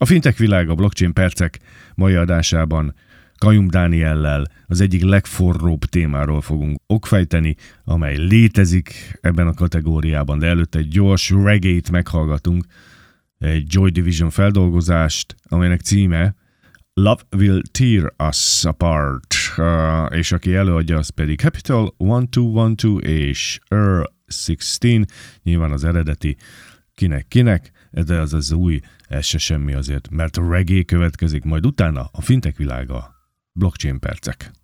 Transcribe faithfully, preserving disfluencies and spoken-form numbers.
A fintech világ, a blockchain percek mai adásában Kajum Dániellel az egyik legforróbb témáról fogunk okfejteni, amely létezik ebben a kategóriában, de előtte egy gyors reggae-t meghallgatunk, egy Joy Division feldolgozást, amelynek címe Love Will Tear Us Apart, uh, és aki előadja, az pedig Capital tizenkettő tizenkettő és Earl tizenhat, nyilván az eredeti kinek-kinek, de az az új, ez se semmi azért, mert a reggae következik, majd utána a fintech világa, blockchain percek.